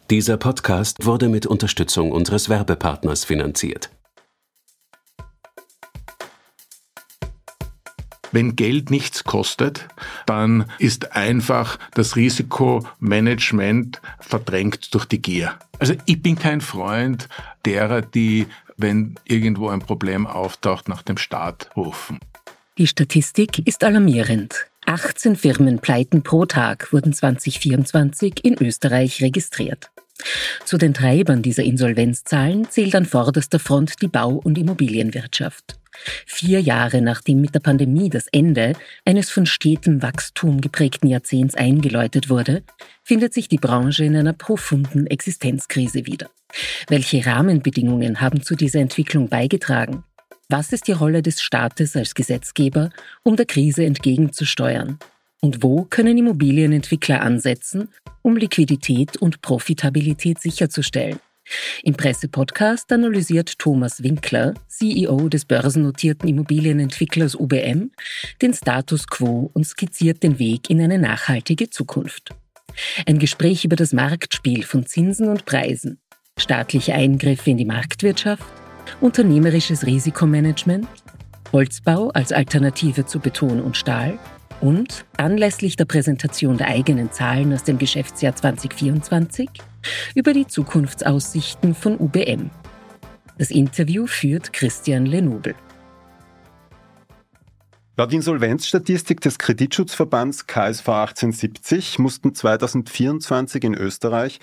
Dieser Podcast wurde mit Unterstützung unseres Werbepartners finanziert. Wenn Geld nichts kostet, dann ist einfach das Risikomanagement verdrängt durch die Gier. Also ich bin kein Freund derer, die, wenn irgendwo ein Problem auftaucht, nach dem Staat rufen. Die Statistik ist alarmierend. 18 Firmenpleiten pro Tag wurden 2024 in Österreich registriert. Zu den Treibern dieser Insolvenzzahlen zählt an vorderster Front die Bau- und Immobilienwirtschaft. 4 Jahre nachdem mit der Pandemie das Ende eines von stetem Wachstum geprägten Jahrzehnts eingeläutet wurde, findet sich die Branche in einer profunden Existenzkrise wieder. Welche Rahmenbedingungen haben zu dieser Entwicklung beigetragen? Was ist die Rolle des Staates als Gesetzgeber, um der Krise entgegenzusteuern? Und wo können Immobilienentwickler ansetzen, um Liquidität und Profitabilität sicherzustellen? Im Presse-Podcast analysiert Thomas Winkler, CEO des börsennotierten Immobilienentwicklers UBM, den Status quo und skizziert den Weg in eine nachhaltige Zukunft. Ein Gespräch über das Marktspiel von Zinsen und Preisen, staatliche Eingriffe in die Marktwirtschaft, unternehmerisches Risikomanagement, Holzbau als Alternative zu Beton und Stahl und, anlässlich der Präsentation der eigenen Zahlen aus dem Geschäftsjahr 2024, über die Zukunftsaussichten von UBM. Das Interview führt Christian Lenobel. Laut Insolvenzstatistik des Kreditschutzverbands KSV 1870 mussten 2024 in Österreich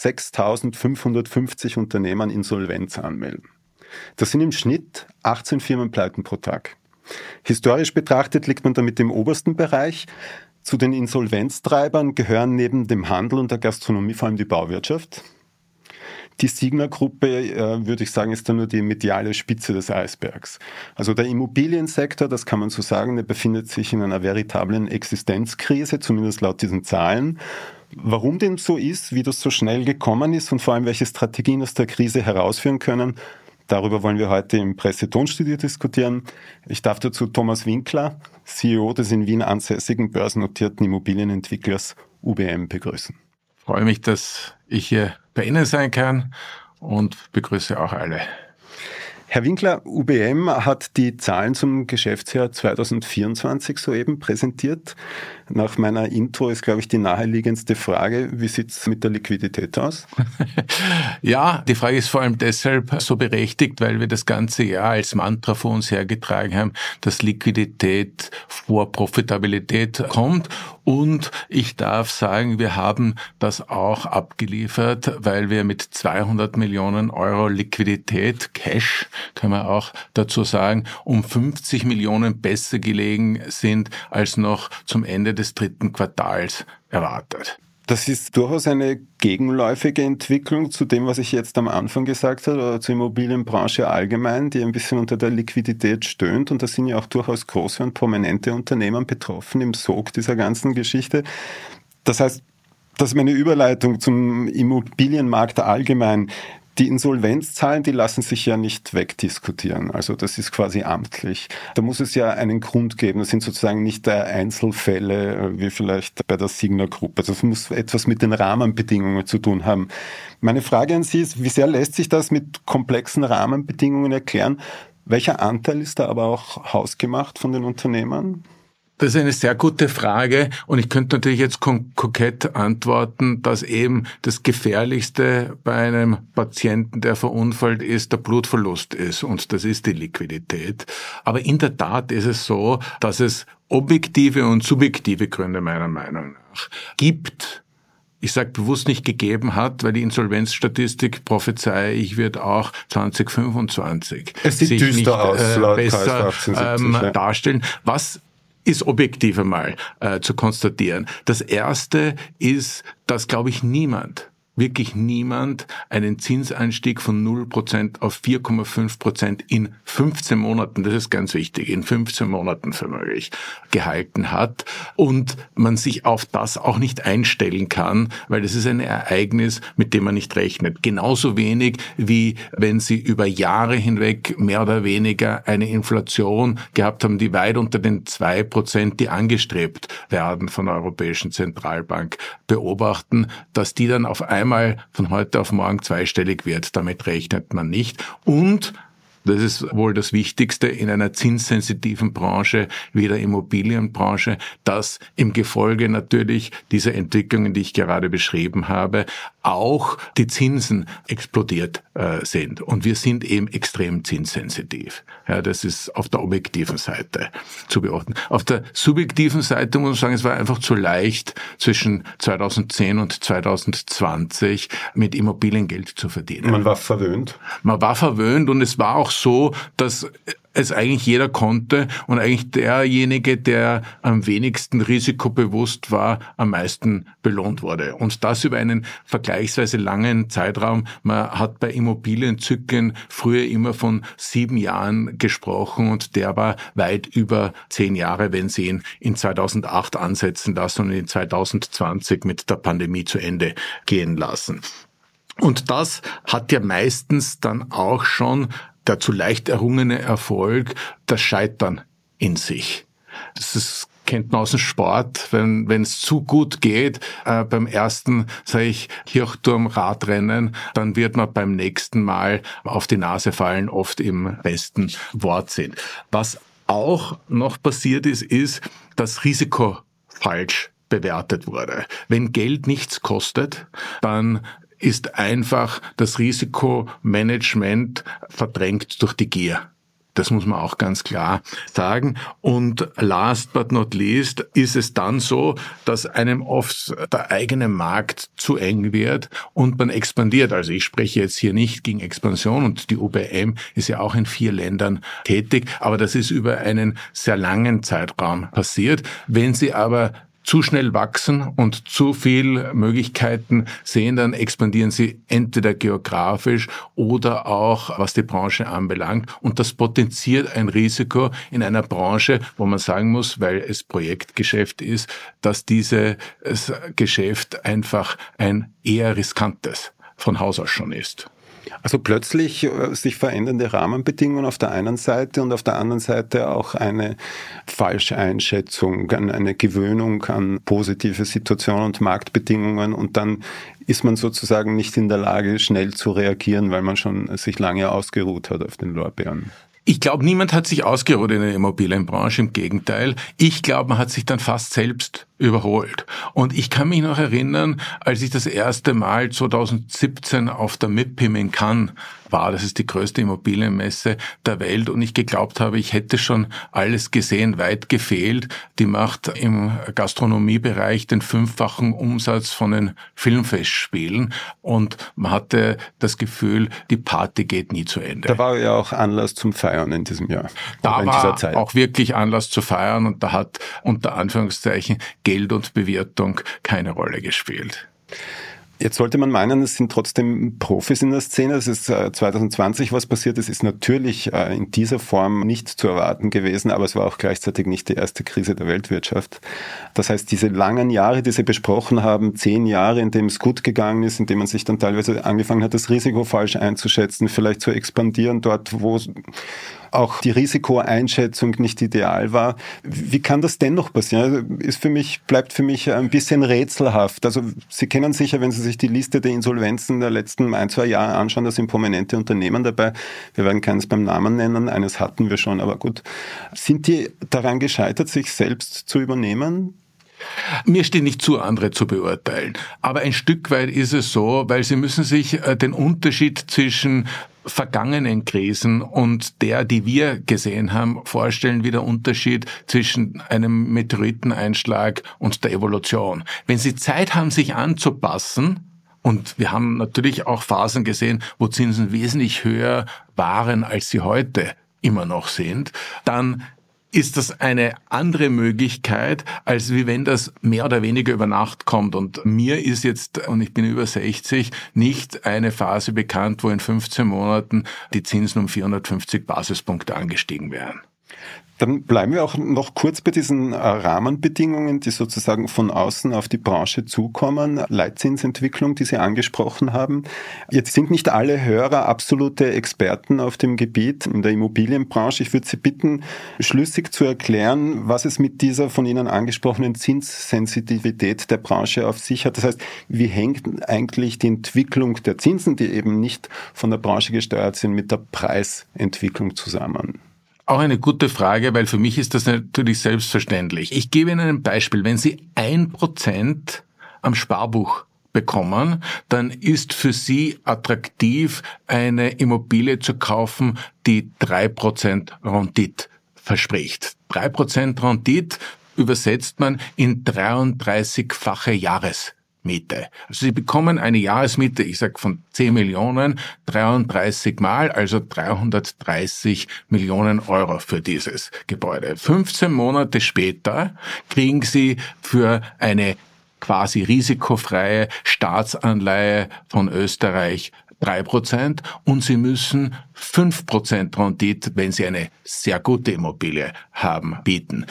6.550 Unternehmen Insolvenz anmelden. Das sind im Schnitt 18 Firmenpleiten pro Tag. Historisch betrachtet liegt man damit im obersten Bereich. Zu den Insolvenztreibern gehören neben dem Handel und der Gastronomie vor allem die Bauwirtschaft. Die Signa-Gruppe, würde ich sagen, ist da nur die mediale Spitze des Eisbergs. Also der Immobiliensektor, das kann man so sagen, der befindet sich in einer veritablen Existenzkrise, zumindest laut diesen Zahlen. Warum dem so ist, wie das so schnell gekommen ist und vor allem welche Strategien aus der Krise herausführen können, darüber wollen wir heute im Presse-Tonstudio diskutieren. Ich darf dazu Thomas Winkler, CEO des in Wien ansässigen börsennotierten Immobilienentwicklers UBM, begrüßen. Ich freue mich, dass ich hier bei Ihnen sein kann und begrüße auch alle. Herr Winkler, UBM hat die Zahlen zum Geschäftsjahr 2024 soeben präsentiert. Nach meiner Intro ist, glaube ich, die naheliegendste Frage, wie sieht es mit der Liquidität aus? Ja, die Frage ist vor allem deshalb so berechtigt, weil wir das ganze Jahr als Mantra vor uns hergetragen haben, dass Liquidität vor Profitabilität kommt. Und ich darf sagen, wir haben das auch abgeliefert, weil wir mit 200 Millionen Euro Liquidität, Cash, kann man auch dazu sagen, um 50 Millionen besser gelegen sind als noch zum Ende des 3. Quartals erwartet. Das ist durchaus eine gegenläufige Entwicklung zu dem, was ich jetzt am Anfang gesagt habe, oder zur Immobilienbranche allgemein, die ein bisschen unter der Liquidität stöhnt. Und da sind ja auch durchaus große und prominente Unternehmen betroffen im Sog dieser ganzen Geschichte. Das heißt, das ist meine Überleitung zum Immobilienmarkt allgemein. Die Insolvenzzahlen, die lassen sich ja nicht wegdiskutieren. Also das ist quasi amtlich. Da muss es ja einen Grund geben. Das sind sozusagen nicht Einzelfälle wie vielleicht bei der Signa-Gruppe. Also das muss etwas mit den Rahmenbedingungen zu tun haben. Meine Frage an Sie ist, wie sehr lässt sich das mit komplexen Rahmenbedingungen erklären? Welcher Anteil ist da aber auch hausgemacht von den Unternehmern? Das ist eine sehr gute Frage und ich könnte natürlich jetzt kokett antworten, dass eben das Gefährlichste bei einem Patienten, der verunfallt ist, der Blutverlust ist und das ist die Liquidität. Aber in der Tat ist es so, dass es objektive und subjektive Gründe meiner Meinung nach gibt. Ich sage bewusst nicht gegeben hat, weil die Insolvenzstatistik, prophezei ich, wird auch 2025 es sieht sich düster nicht aus, laut besser 1870, darstellen. Was ist objektiv einmal zu konstatieren. Das Erste ist, dass, glaube ich, wirklich niemand einen Zinsanstieg von 0% auf 4,5% in 15 Monaten, das ist ganz wichtig, in 15 Monaten für möglich gehalten hat und man sich auf das auch nicht einstellen kann, weil das ist ein Ereignis, mit dem man nicht rechnet. Genauso wenig wie wenn Sie über Jahre hinweg mehr oder weniger eine Inflation gehabt haben, die weit unter den 2%, die angestrebt werden von der Europäischen Zentralbank, beobachten, dass die dann auf einmal einmal von heute auf morgen zweistellig wird. Damit rechnet man nicht. Und das ist wohl das Wichtigste in einer zinssensitiven Branche wie der Immobilienbranche, dass im Gefolge natürlich dieser Entwicklungen, die ich gerade beschrieben habe, auch die Zinsen explodiert sind. Und wir sind eben extrem zinssensitiv. Ja, das ist auf der objektiven Seite zu beobachten. Auf der subjektiven Seite muss man sagen, es war einfach zu leicht, zwischen 2010 und 2020 mit Immobilien Geld zu verdienen. Man war verwöhnt. Man war verwöhnt und es war auch so, dass es eigentlich jeder konnte und eigentlich derjenige, der am wenigsten risikobewusst war, am meisten belohnt wurde. Und das über einen vergleichsweise langen Zeitraum. Man hat bei Immobilienzyklen früher immer von 7 Jahren gesprochen und der war weit über 10 Jahre, wenn Sie ihn in 2008 ansetzen lassen und in 2020 mit der Pandemie zu Ende gehen lassen. Und das hat ja meistens dann auch schon der zu leicht errungene Erfolg, das Scheitern in sich. Kennt man aus dem Sport, wenn es zu gut geht, beim ersten, sage ich, Kirchturm-Radrennen, dann wird man beim nächsten Mal auf die Nase fallen, oft im besten Wortsinn. Was auch noch passiert ist, dass Risiko falsch bewertet wurde. Wenn Geld nichts kostet, dann ist einfach das Risikomanagement verdrängt durch die Gier. Das muss man auch ganz klar sagen. Und last but not least ist es dann so, dass einem oft der eigene Markt zu eng wird und man expandiert. Also ich spreche jetzt hier nicht gegen Expansion und die UBM ist ja auch in 4 Ländern tätig, aber das ist über einen sehr langen Zeitraum passiert. Wenn Sie aber zu schnell wachsen und zu viel Möglichkeiten sehen, dann expandieren sie entweder geografisch oder auch was die Branche anbelangt. Und das potenziert ein Risiko in einer Branche, wo man sagen muss, weil es Projektgeschäft ist, dass dieses Geschäft einfach ein eher riskantes von Haus aus schon ist. Also plötzlich sich verändernde Rahmenbedingungen auf der einen Seite und auf der anderen Seite auch eine falsche Einschätzung, eine Gewöhnung an positive Situationen und Marktbedingungen und dann ist man sozusagen nicht in der Lage, schnell zu reagieren, weil man schon sich lange ausgeruht hat auf den Lorbeeren. Ich glaube, niemand hat sich ausgeruht in der Immobilienbranche, im Gegenteil. Ich glaube, man hat sich dann fast selbst überholt. Und ich kann mich noch erinnern, als ich das erste Mal 2017 auf der MIPIM in Cannes war, das ist die größte Immobilienmesse der Welt, und ich geglaubt habe, ich hätte schon alles gesehen, weit gefehlt. Die macht im Gastronomiebereich den 5-fachen Umsatz von den Filmfestspielen und man hatte das Gefühl, die Party geht nie zu Ende. Da war ja auch Anlass zum Feiern in diesem Jahr. Da war auch wirklich Anlass zu feiern und da hat unter Anführungszeichen Geld und Bewirtung keine Rolle gespielt. Jetzt sollte man meinen, es sind trotzdem Profis in der Szene. Es ist 2020 was passiert. Es ist natürlich in dieser Form nicht zu erwarten gewesen, aber es war auch gleichzeitig nicht die erste Krise der Weltwirtschaft. Das heißt, diese langen Jahre, die Sie besprochen haben, 10 Jahre, in dem es gut gegangen ist, in dem man sich dann teilweise angefangen hat, das Risiko falsch einzuschätzen, vielleicht zu expandieren dort, wo auch die Risikoeinschätzung nicht ideal war. Wie kann das dennoch passieren? Bleibt für mich ein bisschen rätselhaft. Also Sie kennen sicher, wenn Sie sich die Liste der Insolvenzen der letzten 1-2 Jahre anschauen, da sind prominente Unternehmen dabei. Wir werden keines beim Namen nennen, eines hatten wir schon, aber gut. Sind die daran gescheitert, sich selbst zu übernehmen? Mir steht nicht zu, andere zu beurteilen. Aber ein Stück weit ist es so, weil Sie müssen sich den Unterschied zwischen vergangenen Krisen und der, die wir gesehen haben, vorstellen, wie der Unterschied zwischen einem Meteoriteneinschlag und der Evolution. Wenn Sie Zeit haben, sich anzupassen, und wir haben natürlich auch Phasen gesehen, wo Zinsen wesentlich höher waren, als sie heute immer noch sind, dann ist das eine andere Möglichkeit, als wie wenn das mehr oder weniger über Nacht kommt. Und mir ist jetzt, und ich bin über 60, nicht eine Phase bekannt, wo in 15 Monaten die Zinsen um 450 Basispunkte angestiegen wären. Dann bleiben wir auch noch kurz bei diesen Rahmenbedingungen, die sozusagen von außen auf die Branche zukommen. Leitzinsentwicklung, die Sie angesprochen haben. Jetzt sind nicht alle Hörer absolute Experten auf dem Gebiet in der Immobilienbranche. Ich würde Sie bitten, schlüssig zu erklären, was es mit dieser von Ihnen angesprochenen Zinssensitivität der Branche auf sich hat. Das heißt, wie hängt eigentlich die Entwicklung der Zinsen, die eben nicht von der Branche gesteuert sind, mit der Preisentwicklung zusammen? Auch eine gute Frage, weil für mich ist das natürlich selbstverständlich. Ich gebe Ihnen ein Beispiel. Wenn Sie 1% am Sparbuch bekommen, dann ist für Sie attraktiv, eine Immobilie zu kaufen, die 3% Rendite verspricht. 3% Rendite übersetzt man in 33-fache Jahresmiete. Also Sie bekommen eine Jahresmiete, ich sage von 10 Millionen, 33 Mal, also 330 Millionen Euro für dieses Gebäude. 15 Monate später kriegen Sie für eine quasi risikofreie Staatsanleihe von Österreich 3% und Sie müssen 5% Rendite, wenn Sie eine sehr gute Immobilie haben, bieten.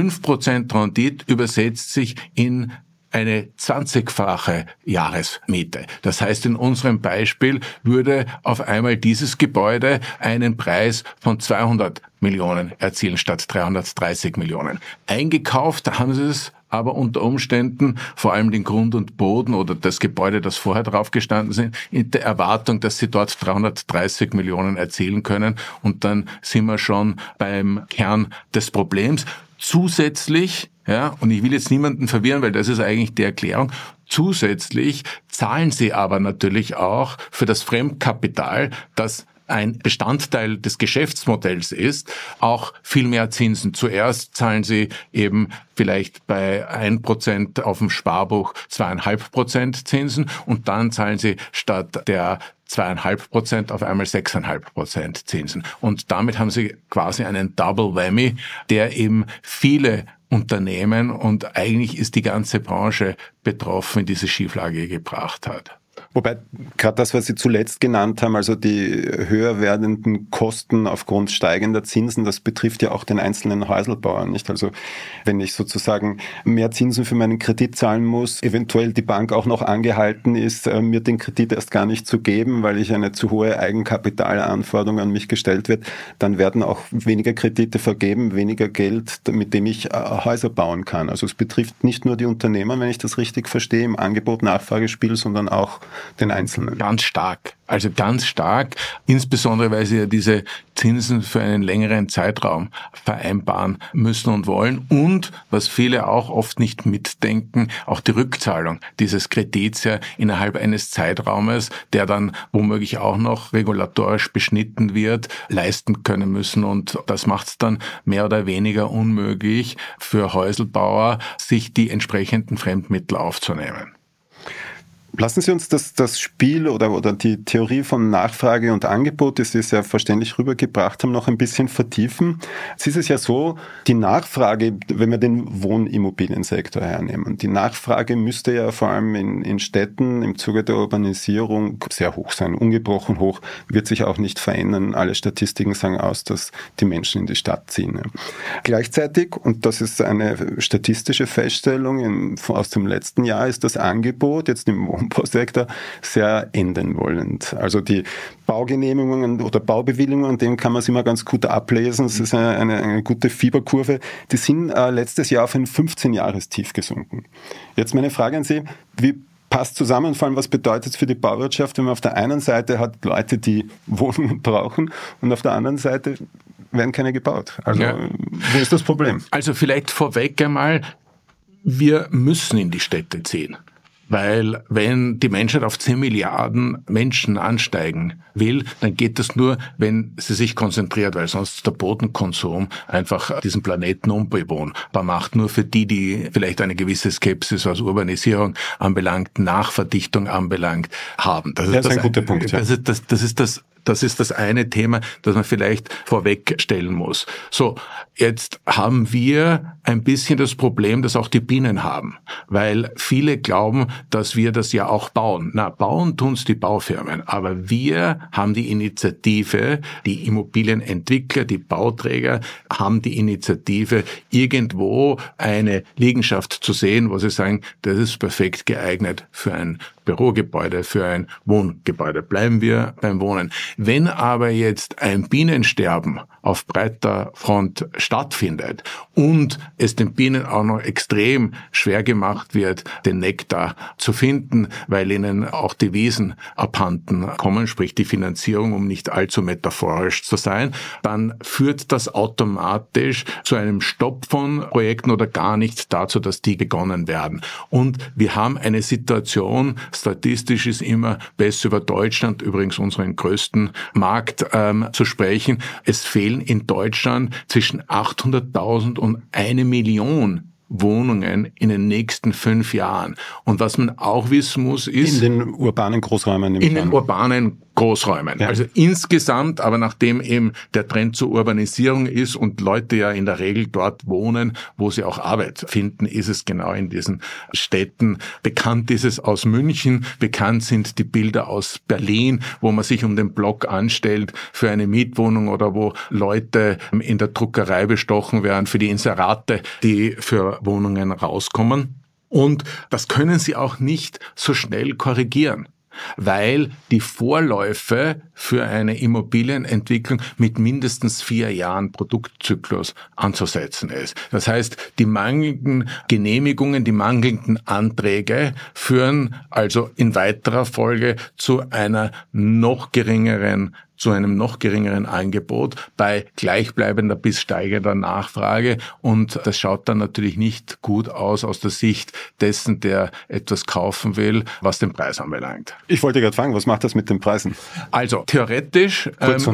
5% Rendite übersetzt sich in eine 20-fache Jahresmiete. Das heißt, in unserem Beispiel würde auf einmal dieses Gebäude einen Preis von 200 Millionen erzielen statt 330 Millionen. Eingekauft haben Sie es aber unter Umständen vor allem den Grund und Boden oder das Gebäude, das vorher drauf gestanden sind, in der Erwartung, dass Sie dort 330 Millionen erzielen können. Und dann sind wir schon beim Kern des Problems. Zusätzlich, ja, und ich will jetzt niemanden verwirren, weil das ist eigentlich die Erklärung, zusätzlich zahlen Sie aber natürlich auch für das Fremdkapital, das ein Bestandteil des Geschäftsmodells ist, auch viel mehr Zinsen. Zuerst zahlen Sie eben vielleicht bei 1% auf dem Sparbuch 2,5% Zinsen und dann zahlen Sie statt der 2,5% auf einmal 6,5% Zinsen. Und damit haben Sie quasi einen Double Whammy, der eben viele Unternehmen und eigentlich ist die ganze Branche betroffen, in diese Schieflage gebracht hat. Wobei gerade das, was Sie zuletzt genannt haben, also die höher werdenden Kosten aufgrund steigender Zinsen, das betrifft ja auch den einzelnen Häuselbauern, nicht? Also wenn ich sozusagen mehr Zinsen für meinen Kredit zahlen muss, eventuell die Bank auch noch angehalten ist, mir den Kredit erst gar nicht zu geben, weil ich eine zu hohe Eigenkapitalanforderung an mich gestellt wird, dann werden auch weniger Kredite vergeben, weniger Geld, mit dem ich Häuser bauen kann. Also es betrifft nicht nur die Unternehmer, wenn ich das richtig verstehe, im Angebot-Nachfragespiel, sondern auch den Einzelnen. Ganz stark. Also ganz stark, insbesondere weil sie ja diese Zinsen für einen längeren Zeitraum vereinbaren müssen und wollen. Und, was viele auch oft nicht mitdenken, auch die Rückzahlung dieses Kredits ja innerhalb eines Zeitraumes, der dann womöglich auch noch regulatorisch beschnitten wird, leisten können müssen. Und das macht es dann mehr oder weniger unmöglich für Häuselbauer, sich die entsprechenden Fremdmittel aufzunehmen. Lassen Sie uns das Spiel oder die Theorie von Nachfrage und Angebot, das Sie sehr verständlich rübergebracht haben, noch ein bisschen vertiefen. Es ist ja so, die Nachfrage, wenn wir den Wohnimmobiliensektor hernehmen, die Nachfrage müsste ja vor allem in Städten im Zuge der Urbanisierung sehr hoch sein, ungebrochen hoch, wird sich auch nicht verändern. Alle Statistiken sagen aus, dass die Menschen in die Stadt ziehen. Gleichzeitig, und das ist eine statistische Feststellung aus dem letzten Jahr, ist das Angebot jetzt im Wohnbausektor sehr enden wollend. Also die Baugenehmigungen oder Baubewilligungen, dem kann man es immer ganz gut ablesen. Es ist eine gute Fieberkurve. Die sind letztes Jahr auf ein 15-Jahres-Tief gesunken. Jetzt meine Frage an Sie, wie passt zusammen, vor allem was bedeutet es für die Bauwirtschaft, wenn man auf der einen Seite hat Leute, die Wohnungen brauchen und auf der anderen Seite werden keine gebaut. Also wo ist das Problem? Also vielleicht vorweg einmal, wir müssen in die Städte ziehen. Weil wenn die Menschheit auf 10 Milliarden Menschen ansteigen will, dann geht das nur, wenn sie sich konzentriert, weil sonst der Bodenkonsum einfach diesen Planeten unbewohnbar macht. Nur für die vielleicht eine gewisse Skepsis, was Urbanisierung anbelangt, Nachverdichtung anbelangt, haben. Das ist ein guter Punkt. Ja. Das ist Das ist das eine Thema, das man vielleicht vorwegstellen muss. So, jetzt haben wir ein bisschen das Problem, das auch die Bienen haben, weil viele glauben, dass wir das ja auch bauen. Na, bauen tun's die Baufirmen, aber wir haben die Initiative, die Immobilienentwickler, die Bauträger haben die Initiative, irgendwo eine Liegenschaft zu sehen, wo sie sagen, das ist perfekt geeignet für ein Bürogebäude, für ein Wohngebäude. Bleiben wir beim Wohnen. Wenn aber jetzt ein Bienensterben auf breiter Front stattfindet und es den Bienen auch noch extrem schwer gemacht wird, den Nektar zu finden, weil ihnen auch die Wiesen abhanden kommen, sprich die Finanzierung, um nicht allzu metaphorisch zu sein, dann führt das automatisch zu einem Stopp von Projekten oder gar nicht dazu, dass die begonnen werden. Und wir haben eine Situation, statistisch ist immer besser über Deutschland, übrigens unseren größten Markt, zu sprechen. Es fehlen in Deutschland zwischen 800.000 und 1 Million Wohnungen in den nächsten 5 Jahren. Und was man auch wissen muss, ist... In den urbanen Großräumen. In den urbanen Großräumen. Ja. Also insgesamt, aber nachdem eben der Trend zur Urbanisierung ist und Leute ja in der Regel dort wohnen, wo sie auch Arbeit finden, ist es genau in diesen Städten. Bekannt ist es aus München, bekannt sind die Bilder aus Berlin, wo man sich um den Block anstellt für eine Mietwohnung oder wo Leute in der Druckerei bestochen werden für die Inserate, die für Wohnungen rauskommen. Und das können sie auch nicht so schnell korrigieren, weil die Vorläufe für eine Immobilienentwicklung mit mindestens 4 Jahren Produktzyklus anzusetzen ist. Das heißt, die mangelnden Genehmigungen, die mangelnden Anträge führen also in weiterer Folge zu einem noch geringeren Angebot bei gleichbleibender bis steigender Nachfrage. Und das schaut dann natürlich nicht gut aus der Sicht dessen, der etwas kaufen will, was den Preis anbelangt. Ich wollte gerade fragen, was macht das mit den Preisen? Also theoretisch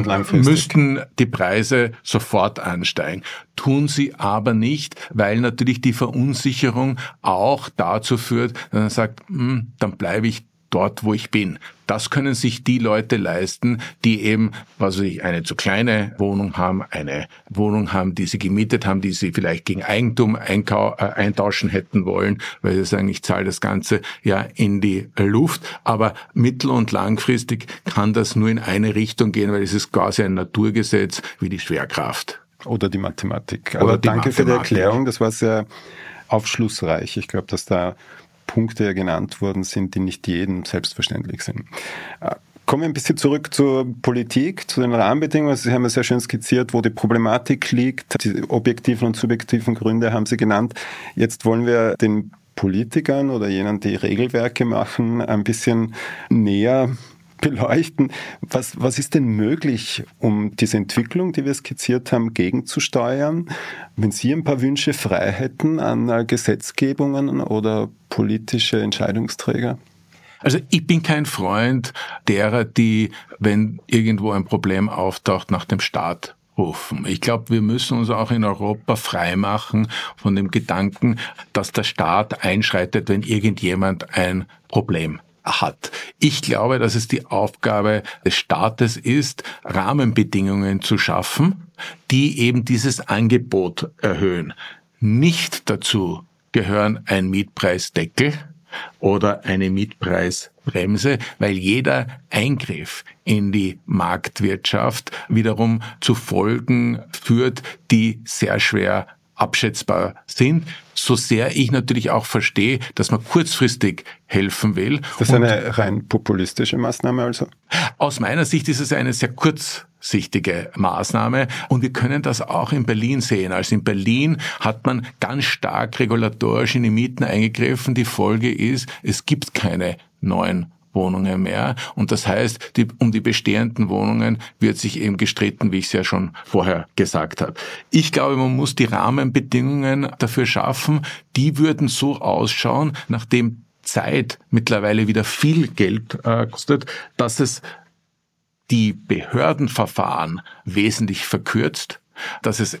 müssten die Preise sofort ansteigen. Tun sie aber nicht, weil natürlich die Verunsicherung auch dazu führt, dass man sagt, dann bleibe ich dort, wo ich bin. Das können sich die Leute leisten, die eben, eine zu kleine Wohnung haben, eine Wohnung haben, die sie gemietet haben, die sie vielleicht gegen Eigentum eintauschen hätten wollen, weil sie sagen, ich zahle das Ganze ja in die Luft. Aber mittel- und langfristig kann das nur in eine Richtung gehen, weil es ist quasi ein Naturgesetz wie die Schwerkraft. Oder die Mathematik. Aber danke für die Erklärung, das war sehr aufschlussreich. Ich glaube, dass da Punkte ja genannt worden sind, die nicht jedem selbstverständlich sind. Kommen wir ein bisschen zurück zur Politik, zu den Rahmenbedingungen. Sie haben ja sehr schön skizziert, wo die Problematik liegt. Die objektiven und subjektiven Gründe haben Sie genannt. Jetzt wollen wir den Politikern oder jenen, die Regelwerke machen, ein bisschen näher beleuchten. Was ist denn möglich, um diese Entwicklung, die wir skizziert haben, gegenzusteuern? Wenn Sie ein paar Wünsche frei hätten an Gesetzgebungen oder politische Entscheidungsträger? Also ich bin kein Freund derer, die, wenn irgendwo ein Problem auftaucht, nach dem Staat rufen. Ich glaube, wir müssen uns auch in Europa freimachen von dem Gedanken, dass der Staat einschreitet, wenn irgendjemand ein Problem hat. Ich glaube, dass es die Aufgabe des Staates ist, Rahmenbedingungen zu schaffen, die eben dieses Angebot erhöhen. Nicht dazu gehören ein Mietpreisdeckel oder eine Mietpreisbremse, weil jeder Eingriff in die Marktwirtschaft wiederum zu Folgen führt, die sehr schwer abschätzbar sind, so sehr ich natürlich auch verstehe, dass man kurzfristig helfen will. Ist das eine rein populistische Maßnahme also? Aus meiner Sicht ist es eine sehr kurzsichtige Maßnahme und wir können das auch in Berlin sehen. Also in Berlin hat man ganz stark regulatorisch in die Mieten eingegriffen. Die Folge ist, es gibt keine neuen Wohnungen mehr. Und das heißt, um die bestehenden Wohnungen wird sich eben gestritten, wie ich es ja schon vorher gesagt habe. Ich glaube, man muss die Rahmenbedingungen dafür schaffen. Die würden so ausschauen, nachdem Zeit mittlerweile wieder viel Geld kostet, dass es die Behördenverfahren wesentlich verkürzt, dass es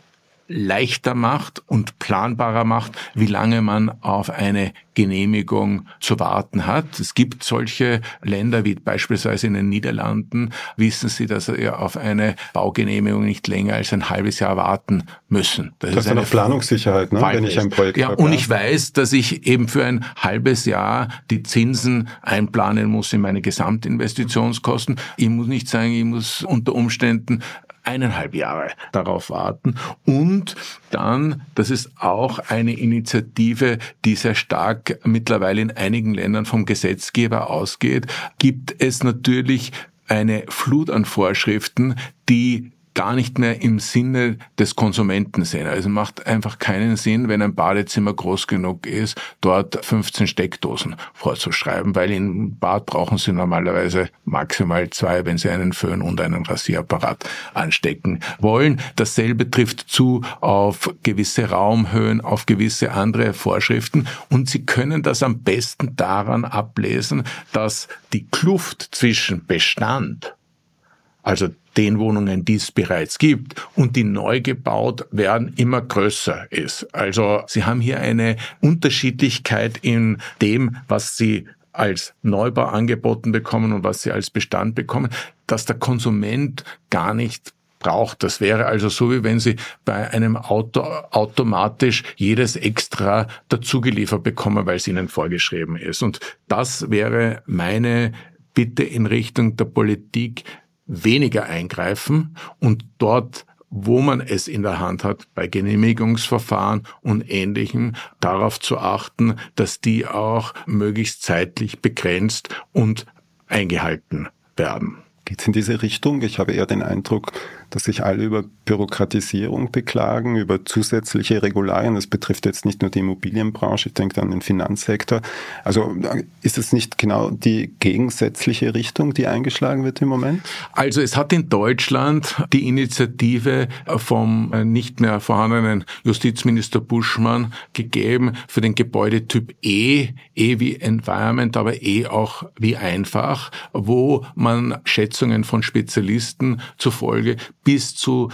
leichter macht und planbarer macht, wie lange man auf eine Genehmigung zu warten hat. Es gibt solche Länder wie beispielsweise in den Niederlanden, wissen Sie, dass Sie auf eine Baugenehmigung nicht länger als ein halbes Jahr warten müssen. Das ist eine Planungssicherheit, ne? Wenn ich ein Projekt habe. Und ich weiß, dass ich eben für ein halbes Jahr die Zinsen einplanen muss in meine Gesamtinvestitionskosten. Ich muss nicht sagen, ich muss unter Umständen 1,5 Jahre darauf warten. Und dann, das ist auch eine Initiative, die sehr stark mittlerweile in einigen Ländern vom Gesetzgeber ausgeht, gibt es natürlich eine Flut an Vorschriften, die gar nicht mehr im Sinne des Konsumenten sind. Also macht einfach keinen Sinn, wenn ein Badezimmer groß genug ist, dort 15 Steckdosen vorzuschreiben, weil im Bad brauchen Sie normalerweise maximal 2, wenn Sie einen Föhn und einen Rasierapparat anstecken wollen. Dasselbe trifft zu auf gewisse Raumhöhen, auf gewisse andere Vorschriften, und Sie können das am besten daran ablesen, dass die Kluft zwischen Bestand, also den Wohnungen, die es bereits gibt, und die neu gebaut werden, immer größer ist. Also Sie haben hier eine Unterschiedlichkeit in dem, was Sie als Neubau angeboten bekommen und was Sie als Bestand bekommen, dass der Konsument gar nicht braucht. Das wäre also so, wie wenn Sie bei einem Auto automatisch jedes Extra dazugeliefert bekommen, weil es Ihnen vorgeschrieben ist. Und das wäre meine Bitte in Richtung der Politik: weniger eingreifen und dort, wo man es in der Hand hat, bei Genehmigungsverfahren und Ähnlichem, darauf zu achten, dass die auch möglichst zeitlich begrenzt und eingehalten werden. Geht es in diese Richtung? Ich habe eher den Eindruck, dass sich alle über Bürokratisierung beklagen, über zusätzliche Regularien. Das betrifft jetzt nicht nur die Immobilienbranche, ich denke an den Finanzsektor. Also ist es nicht genau die gegensätzliche Richtung, die eingeschlagen wird im Moment? Also es hat in Deutschland die Initiative vom nicht mehr vorhandenen Justizminister Buschmann gegeben für den Gebäudetyp E wie Environment, aber E auch wie einfach, wo man Schätzungen von Spezialisten zufolge bis zu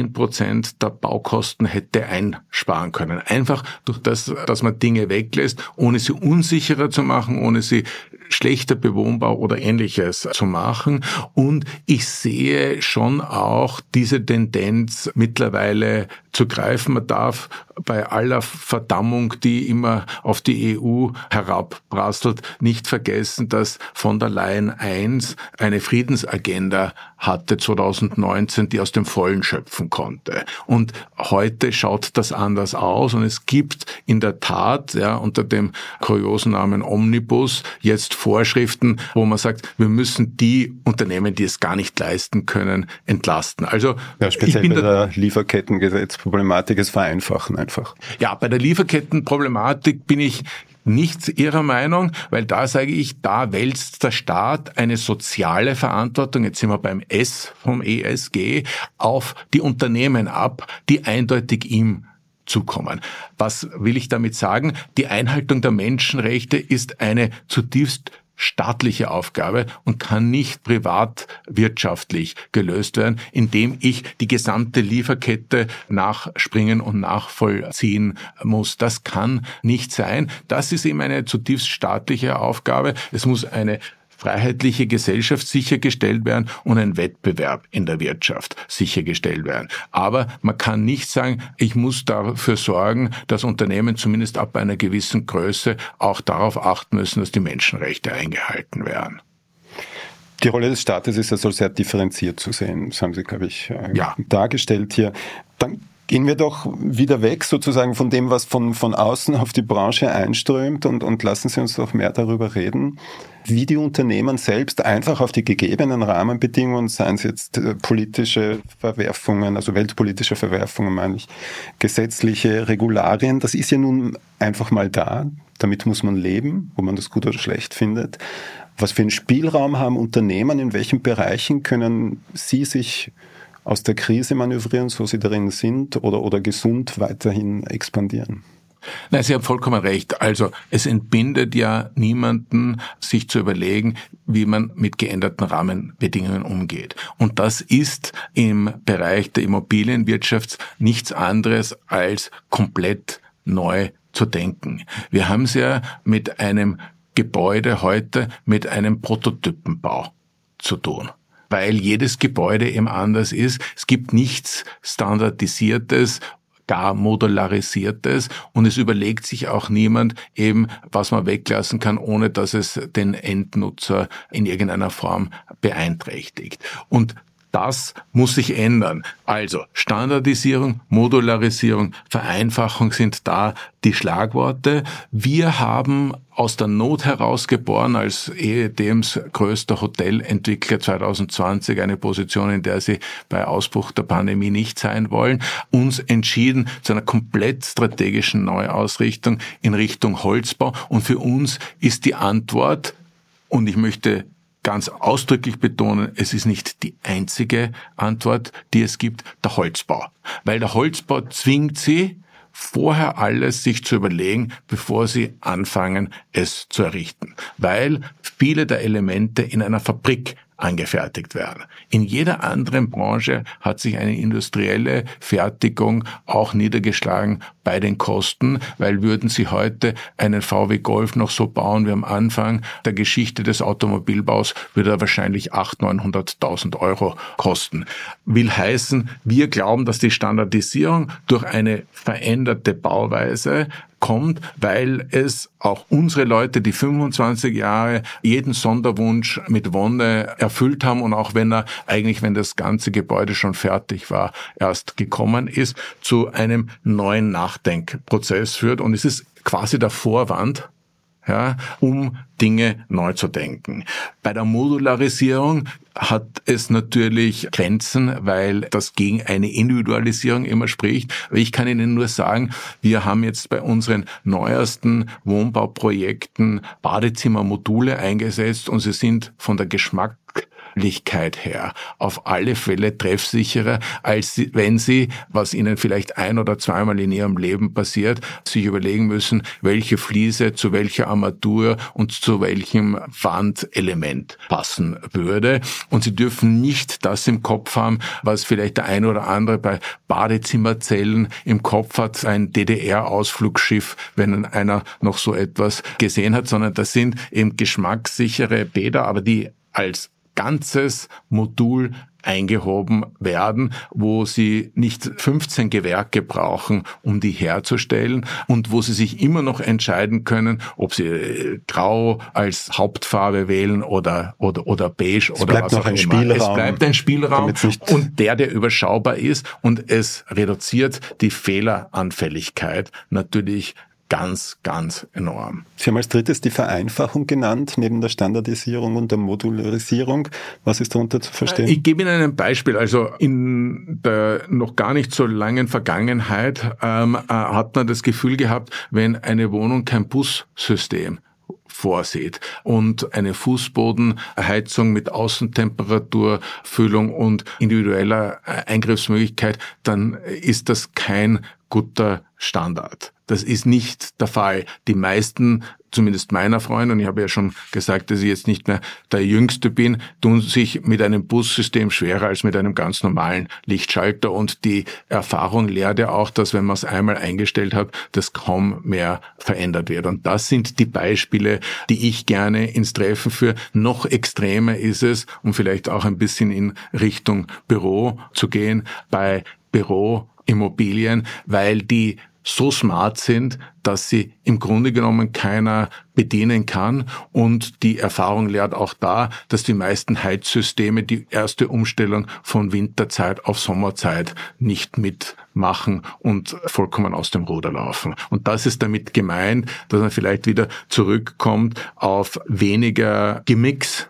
10% der Baukosten hätte einsparen können. Einfach durch das, dass man Dinge weglässt, ohne sie unsicherer zu machen, ohne sie schlechter bewohnbar oder Ähnliches zu machen. Und ich sehe schon auch diese Tendenz mittlerweile zu greifen. Man darf bei aller Verdammung, die immer auf die EU herabprasselt, nicht vergessen, dass von der Leyen I eine Friedensagenda hatte 2019, die aus dem Vollen schöpfen konnte. Und heute schaut das anders aus, und es gibt in der Tat unter dem kuriosen Namen Omnibus jetzt Vorschriften, wo man sagt, wir müssen die Unternehmen, die es gar nicht leisten können, entlasten. Also speziell bei der Lieferkettengesetzproblematik ist vereinfachen einfach. Ja, bei der Lieferkettenproblematik bin ich nicht Ihrer Meinung, weil da sage ich, da wälzt der Staat eine soziale Verantwortung, jetzt sind wir beim S vom ESG, auf die Unternehmen ab, die eindeutig ihm zukommen. Was will ich damit sagen? Die Einhaltung der Menschenrechte ist eine zutiefst staatliche Aufgabe und kann nicht privatwirtschaftlich gelöst werden, indem ich die gesamte Lieferkette nachspringen und nachvollziehen muss. Das kann nicht sein. Das ist eben eine zutiefst staatliche Aufgabe. Es muss eine freiheitliche Gesellschaft sichergestellt werden und ein Wettbewerb in der Wirtschaft sichergestellt werden. Aber man kann nicht sagen, ich muss dafür sorgen, dass Unternehmen zumindest ab einer gewissen Größe auch darauf achten müssen, dass die Menschenrechte eingehalten werden. Die Rolle des Staates ist also sehr differenziert zu sehen. Das haben Sie, glaube ich, dargestellt hier. Dann gehen wir doch wieder weg sozusagen von dem, was von außen auf die Branche einströmt, und lassen Sie uns doch mehr darüber reden, wie die Unternehmen selbst einfach auf die gegebenen Rahmenbedingungen, seien es jetzt politische Verwerfungen, also weltpolitische Verwerfungen meine ich, gesetzliche Regularien, das ist ja nun einfach mal da, damit muss man leben, ob man das gut oder schlecht findet. Was für einen Spielraum haben Unternehmen, in welchen Bereichen können sie sich aus der Krise manövrieren, so sie darin sind, oder gesund weiterhin expandieren? Nein, Sie haben vollkommen recht. Also es entbindet ja niemanden, sich zu überlegen, wie man mit geänderten Rahmenbedingungen umgeht. Und das ist im Bereich der Immobilienwirtschaft nichts anderes als komplett neu zu denken. Wir haben es ja mit einem Gebäude heute mit einem Prototypenbau zu tun, weil jedes Gebäude eben anders ist. Es gibt nichts Standardisiertes, gar modularisiertes, und es überlegt sich auch niemand eben, was man weglassen kann, ohne dass es den Endnutzer in irgendeiner Form beeinträchtigt. Und das muss sich ändern. Also Standardisierung, Modularisierung, Vereinfachung sind da die Schlagworte. Wir haben aus der Not heraus geboren, als EDEMs größter Hotelentwickler 2020, eine Position, in der sie bei Ausbruch der Pandemie nicht sein wollen, uns entschieden zu einer komplett strategischen Neuausrichtung in Richtung Holzbau. Und für uns ist die Antwort, und ich möchte ganz ausdrücklich betonen, es ist nicht die einzige Antwort, die es gibt, der Holzbau. Weil der Holzbau zwingt Sie, vorher alles sich zu überlegen, bevor Sie anfangen, es zu errichten. Weil viele der Elemente in einer Fabrik angefertigt werden. In jeder anderen Branche hat sich eine industrielle Fertigung auch niedergeschlagen bei den Kosten, weil würden Sie heute einen VW Golf noch so bauen wie am Anfang der Geschichte des Automobilbaus, würde er wahrscheinlich 800.000, 900.000 Euro kosten. Will heißen, wir glauben, dass die Standardisierung durch eine veränderte Bauweise kommt, weil es auch unsere Leute, die 25 Jahre jeden Sonderwunsch mit Wonne erfüllt haben, und auch wenn das ganze Gebäude schon fertig war, erst gekommen ist, zu einem neuen Nachdenkprozess führt. Und es ist quasi der Vorwand, ja, um Dinge neu zu denken. Bei der Modularisierung hat es natürlich Grenzen, weil das gegen eine Individualisierung immer spricht. Aber ich kann Ihnen nur sagen, wir haben jetzt bei unseren neuesten Wohnbauprojekten Badezimmermodule eingesetzt, und sie sind von der Geschmacklichkeit her auf alle Fälle treffsicherer, als wenn Sie, was Ihnen vielleicht ein- oder zweimal in Ihrem Leben passiert, sich überlegen müssen, welche Fliese zu welcher Armatur und zu welchem Wandelement passen würde. Und Sie dürfen nicht das im Kopf haben, was vielleicht der eine oder andere bei Badezimmerzellen im Kopf hat, ein DDR-Ausflugsschiff, wenn einer noch so etwas gesehen hat, sondern das sind eben geschmackssichere Bäder, aber die als ganzes Modul eingehoben werden, wo Sie nicht 15 Gewerke brauchen, um die herzustellen, und wo Sie sich immer noch entscheiden können, ob Sie Grau als Hauptfarbe wählen oder beige oder was auch immer. Es bleibt ein Spielraum, und der überschaubar ist, und es reduziert die Fehleranfälligkeit natürlich ganz, ganz enorm. Sie haben als drittes die Vereinfachung genannt, neben der Standardisierung und der Modularisierung. Was ist darunter zu verstehen? Ich gebe Ihnen ein Beispiel. Also in der noch gar nicht so langen Vergangenheit hat man das Gefühl gehabt, wenn eine Wohnung kein Bussystem vorsieht und eine Fußbodenheizung mit Außentemperaturfüllung und individueller Eingriffsmöglichkeit, dann ist das kein guter Standard. Das ist nicht der Fall. Die meisten, zumindest meiner Freunde, und ich habe ja schon gesagt, dass ich jetzt nicht mehr der Jüngste bin, tun sich mit einem Bussystem schwerer als mit einem ganz normalen Lichtschalter. Und die Erfahrung lehrt ja auch, dass wenn man es einmal eingestellt hat, das kaum mehr verändert wird. Und das sind die Beispiele, die ich gerne ins Treffen führe. Noch extremer ist es, um vielleicht auch ein bisschen in Richtung Büro zu gehen, bei Büroimmobilien, weil die so smart sind, dass sie im Grunde genommen keiner bedienen kann. Und die Erfahrung lehrt auch da, dass die meisten Heizsysteme die erste Umstellung von Winterzeit auf Sommerzeit nicht mitmachen und vollkommen aus dem Ruder laufen. Und das ist damit gemeint, dass man vielleicht wieder zurückkommt auf weniger Gimmicks,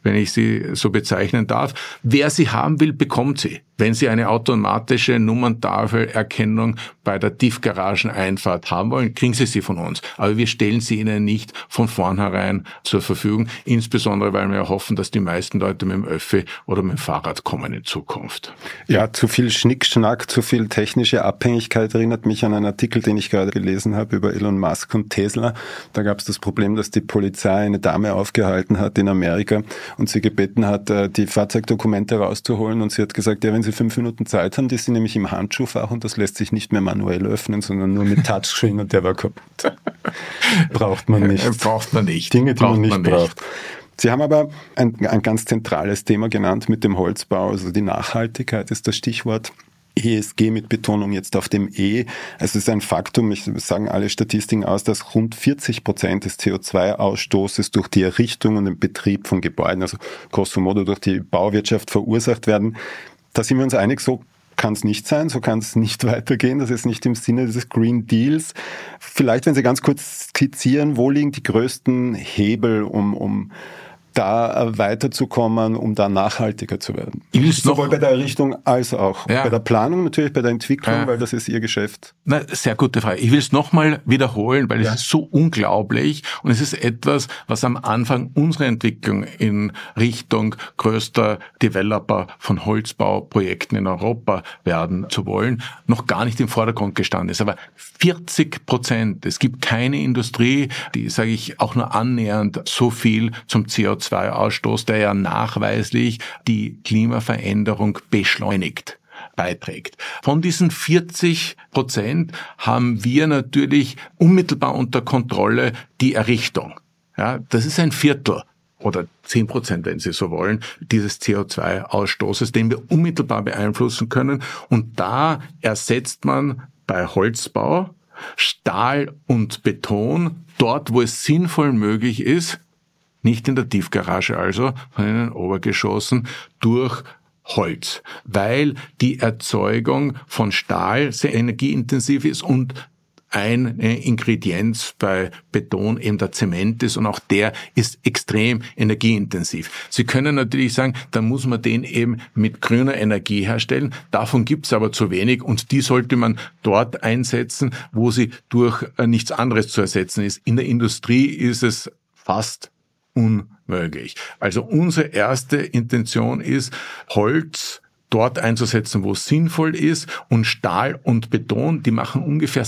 wenn ich sie so bezeichnen darf. Wer sie haben will, bekommt sie. Wenn Sie eine automatische Nummerntafelerkennung bei der Tiefgarageneinfahrt haben wollen, kriegen Sie von uns. Aber wir stellen sie Ihnen nicht von vornherein zur Verfügung, insbesondere weil wir hoffen, dass die meisten Leute mit dem Öffi oder mit dem Fahrrad kommen in Zukunft. Ja, zu viel Schnickschnack, zu viel technische Abhängigkeit erinnert mich an einen Artikel, den ich gerade gelesen habe über Elon Musk und Tesla. Da gab es das Problem, dass die Polizei eine Dame aufgehalten hat in Amerika und sie gebeten hat, die Fahrzeugdokumente rauszuholen, und sie hat gesagt, ja, wenn Sie 5 Minuten Zeit haben, die sind nämlich im Handschuhfach und das lässt sich nicht mehr manuell öffnen, sondern nur mit Touchscreen, und der war kaputt. Braucht man nicht. Braucht man nicht. Dinge, die man nicht braucht. Sie haben aber ein ganz zentrales Thema genannt mit dem Holzbau, also die Nachhaltigkeit ist das Stichwort. ESG mit Betonung jetzt auf dem E. Es ist ein Faktum, ich sagen alle Statistiken aus, dass rund 40% des CO2-Ausstoßes durch die Errichtung und den Betrieb von Gebäuden, also grosso modo durch die Bauwirtschaft, verursacht werden. Da sind wir uns einig, so kann es nicht sein, so kann es nicht weitergehen, das ist nicht im Sinne des Green Deals. Vielleicht, wenn Sie ganz kurz skizzieren, wo liegen die größten Hebel, um da weiterzukommen, um da nachhaltiger zu werden? Sowohl bei der Errichtung als auch bei der Planung, natürlich bei der Entwicklung, weil das ist Ihr Geschäft. Na, sehr gute Frage. Ich will es nochmal wiederholen, weil es ist so unglaublich und es ist etwas, was am Anfang unserer Entwicklung in Richtung größter Developer von Holzbauprojekten in Europa werden zu wollen, noch gar nicht im Vordergrund gestanden ist. Aber 40%, es gibt keine Industrie, die, sage ich, auch nur annähernd so viel zum CO2-Ausstoß, der ja nachweislich die Klimaveränderung beschleunigt, beiträgt. Von diesen 40% haben wir natürlich unmittelbar unter Kontrolle die Errichtung. Ja, das ist ein Viertel oder 10%, wenn Sie so wollen, dieses CO2-Ausstoßes, den wir unmittelbar beeinflussen können. Und da ersetzt man bei Holzbau Stahl und Beton dort, wo es sinnvoll möglich ist, nicht in der Tiefgarage also, sondern in den Obergeschossen, durch Holz, weil die Erzeugung von Stahl sehr energieintensiv ist und eine Ingredienz bei Beton eben der Zement ist und auch der ist extrem energieintensiv. Sie können natürlich sagen, da muss man den eben mit grüner Energie herstellen. Davon gibt es aber zu wenig und die sollte man dort einsetzen, wo sie durch nichts anderes zu ersetzen ist. In der Industrie ist es fast unmöglich. Also unsere erste Intention ist, Holz dort einzusetzen, wo es sinnvoll ist, und Stahl und Beton, die machen ungefähr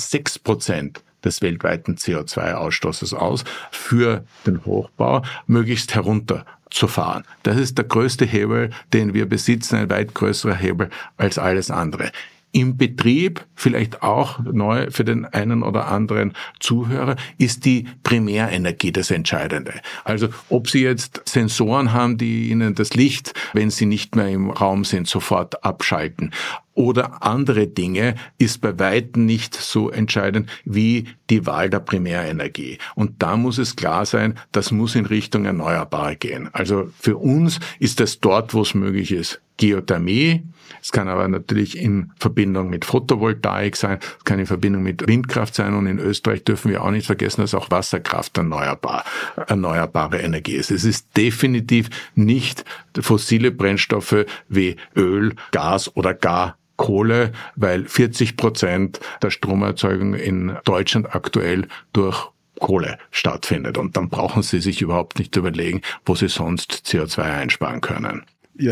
6% des weltweiten CO2-Ausstoßes aus, für den Hochbau möglichst herunterzufahren. Das ist der größte Hebel, den wir besitzen, ein weit größerer Hebel als alles andere. Im Betrieb, vielleicht auch neu für den einen oder anderen Zuhörer, ist die Primärenergie das Entscheidende. Also ob Sie jetzt Sensoren haben, die Ihnen das Licht, wenn Sie nicht mehr im Raum sind, sofort abschalten, oder andere Dinge, ist bei weitem nicht so entscheidend wie die Wahl der Primärenergie. Und da muss es klar sein, das muss in Richtung Erneuerbare gehen. Also für uns ist das dort, wo es möglich ist, Geothermie. Es kann aber natürlich in Verbindung mit Photovoltaik sein, es kann in Verbindung mit Windkraft sein, und in Österreich dürfen wir auch nicht vergessen, dass auch Wasserkraft erneuerbare Energie ist. Es ist definitiv nicht fossile Brennstoffe wie Öl, Gas oder gar Kohle, weil 40% der Stromerzeugung in Deutschland aktuell durch Kohle stattfindet. Und dann brauchen Sie sich überhaupt nicht überlegen, wo Sie sonst CO2 einsparen können. Ja.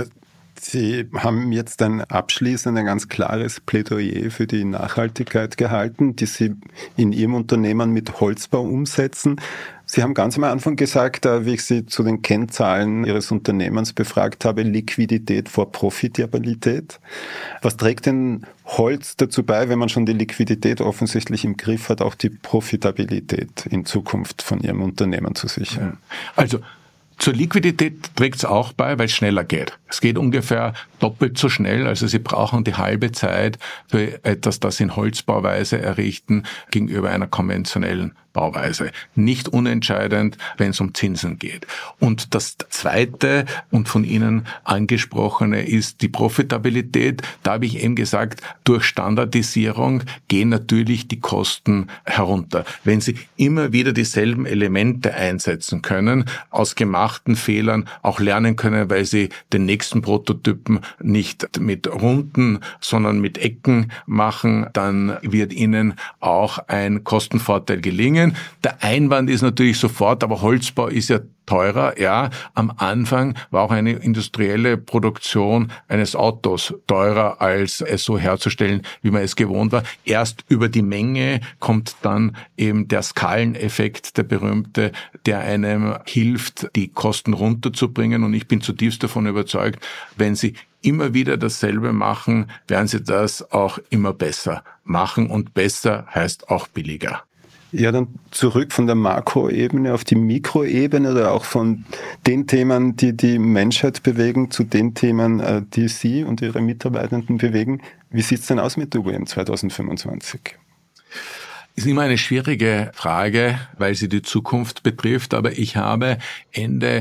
Sie haben jetzt abschließend ein ganz klares Plädoyer für die Nachhaltigkeit gehalten, die Sie in Ihrem Unternehmen mit Holzbau umsetzen. Sie haben ganz am Anfang gesagt, wie ich Sie zu den Kennzahlen Ihres Unternehmens befragt habe, Liquidität vor Profitabilität. Was trägt denn Holz dazu bei, wenn man schon die Liquidität offensichtlich im Griff hat, auch die Profitabilität in Zukunft von Ihrem Unternehmen zu sichern? Also zur Liquidität trägt es auch bei, weil es schneller geht. Es geht ungefähr doppelt so schnell, also Sie brauchen die halbe Zeit für etwas, das in Holzbauweise errichten, gegenüber einer konventionellen Bauweise. Nicht unentscheidend, wenn es um Zinsen geht. Und das zweite und von Ihnen angesprochene ist die Profitabilität. Da habe ich eben gesagt, durch Standardisierung gehen natürlich die Kosten herunter. Wenn Sie immer wieder dieselben Elemente einsetzen können, aus gemachten Fehlern auch lernen können, weil Sie den nächsten Prototypen nicht mit Runden, sondern mit Ecken machen, dann wird Ihnen auch ein Kostenvorteil gelingen. Der Einwand ist natürlich sofort, aber Holzbau ist ja teurer, ja. Am Anfang war auch eine industrielle Produktion eines Autos teurer, als es so herzustellen, wie man es gewohnt war. Erst über die Menge kommt dann eben der Skaleneffekt, der berühmte, der einem hilft, die Kosten runterzubringen. Und ich bin zutiefst davon überzeugt, wenn Sie immer wieder dasselbe machen, werden Sie das auch immer besser machen. Und besser heißt auch billiger. Ja, dann zurück von der Makroebene auf die Mikroebene oder auch von den Themen, die die Menschheit bewegen, zu den Themen, die Sie und Ihre Mitarbeitenden bewegen. Wie sieht's denn aus mit der UBM 2025? Ist immer eine schwierige Frage, weil sie die Zukunft betrifft, aber ich habe Ende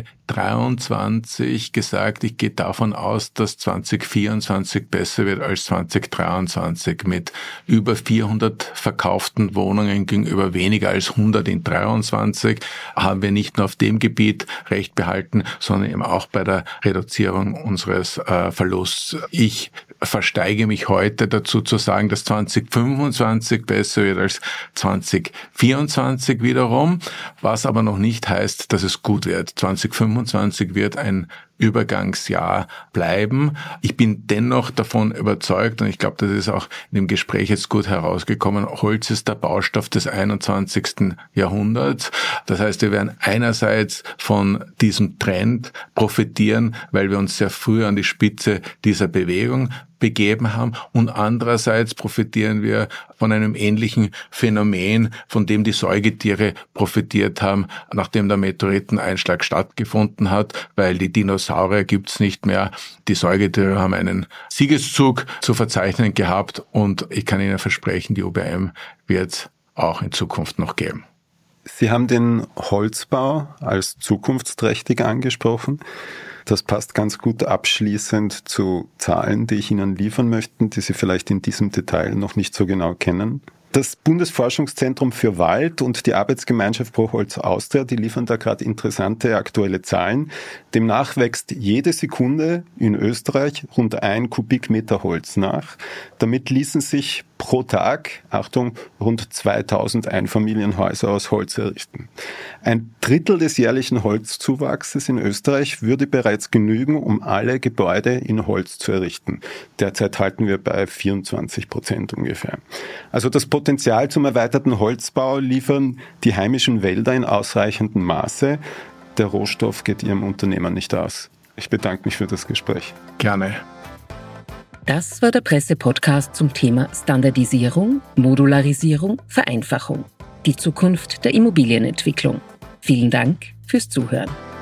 23 gesagt, ich gehe davon aus, dass 2024 besser wird als 2023 mit über 400 verkauften Wohnungen gegenüber weniger als 100 in 23 haben wir nicht nur auf dem Gebiet Recht behalten, sondern eben auch bei der Reduzierung unseres Verlusts. Ich versteige mich heute dazu zu sagen, dass 2025 besser wird als 2024 wiederum, was aber noch nicht heißt, dass es gut wird. 2025 wird ein Übergangsjahr bleiben. Ich bin dennoch davon überzeugt, und ich glaube, das ist auch in dem Gespräch jetzt gut herausgekommen, Holz ist der Baustoff des 21. Jahrhunderts. Das heißt, wir werden einerseits von diesem Trend profitieren, weil wir uns sehr früh an die Spitze dieser Bewegung begeben haben, und andererseits profitieren wir von einem ähnlichen Phänomen, von dem die Säugetiere profitiert haben, nachdem der Meteoriteneinschlag stattgefunden hat, weil die Dinosaurier gibt's nicht mehr. Die Säugetiere haben einen Siegeszug zu verzeichnen gehabt, und ich kann Ihnen versprechen, die UBM wird es auch in Zukunft noch geben. Sie haben den Holzbau als zukunftsträchtig angesprochen. Das passt ganz gut abschließend zu Zahlen, die ich Ihnen liefern möchte, die Sie vielleicht in diesem Detail noch nicht so genau kennen. Das Bundesforschungszentrum für Wald und die Arbeitsgemeinschaft Pro Holz Austria, die liefern da gerade interessante aktuelle Zahlen. Demnach wächst jede Sekunde in Österreich rund 1 Kubikmeter Holz nach. Damit ließen sich pro Tag, Achtung, rund 2000 Einfamilienhäuser aus Holz errichten. 1/3 des jährlichen Holzzuwachses in Österreich würde bereits genügen, um alle Gebäude in Holz zu errichten. Derzeit halten wir bei 24% ungefähr. Also das Potenzial zum erweiterten Holzbau liefern die heimischen Wälder in ausreichendem Maße. Der Rohstoff geht Ihrem Unternehmen nicht aus. Ich bedanke mich für das Gespräch. Gerne. Das war der Presse-Podcast zum Thema Standardisierung, Modularisierung, Vereinfachung. Die Zukunft der Immobilienentwicklung. Vielen Dank fürs Zuhören.